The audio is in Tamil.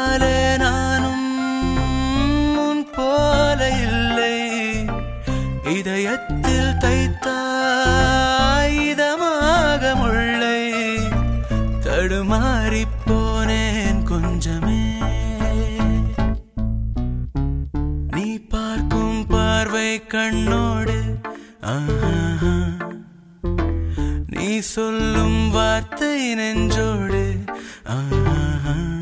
பின்னாலே நானும் உன் போல இல்லை. இதயத்தில் தைத்தாய் இதமாக முள்ளை. தடுமாறிப் போனேன் கொஞ்சமே. நீ பார்க்கும் பார்வை கண்ணோடு, நீ சொல்லும் வார்த்தை நெஞ்சோடு.